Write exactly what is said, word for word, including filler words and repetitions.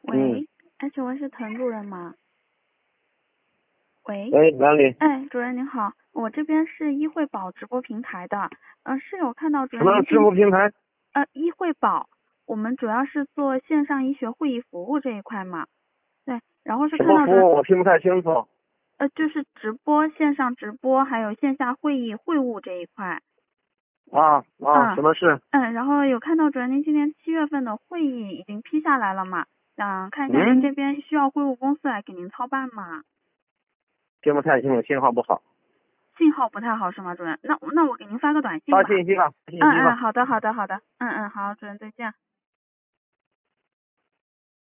喂，哎，请问是滕主任吗？喂， 喂，哪里？ 哎，主任您好，我这边是医惠宝直播平台的，嗯、是有看到主什么直任您今播平台？ 呃医惠宝，我们主要是做线上医学会议服务这一块嘛，对，然后是什么服看到主任务？我听不太清楚。 呃就是直播线上直播还有线下会议会务这一块， 啊啊， 嗯什么事？ 嗯，然后有看到主任您今年七月份的会议已经批下来了嘛，想看一下您嗯， 这边需要会务公司来给您操办吗？ 听不太清楚，信号不好。 信号不太好是吗，主任？那那我给您发个短信吧。 发信息吧，发信息吧。 嗯嗯，好的好的好的，嗯嗯好，主任再见。